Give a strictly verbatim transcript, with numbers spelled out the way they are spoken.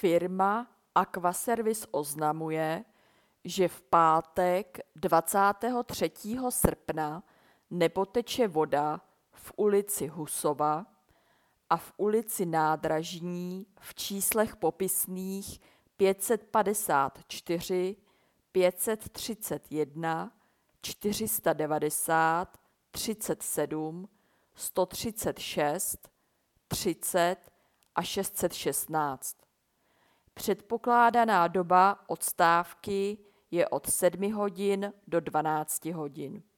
Firma Aquaservice oznamuje, že v pátek dvacátého třetího srpna nepoteče voda v ulici Husova a v ulici Nádražní v číslech popisných pět set padesát čtyři, pět set třicet jedna, čtyři sta devadesát, třicet sedm, sto třicet šest, třicet a šest set šestnáct. Předpokládaná doba odstávky je od sedmi hodin do dvanácti hodin.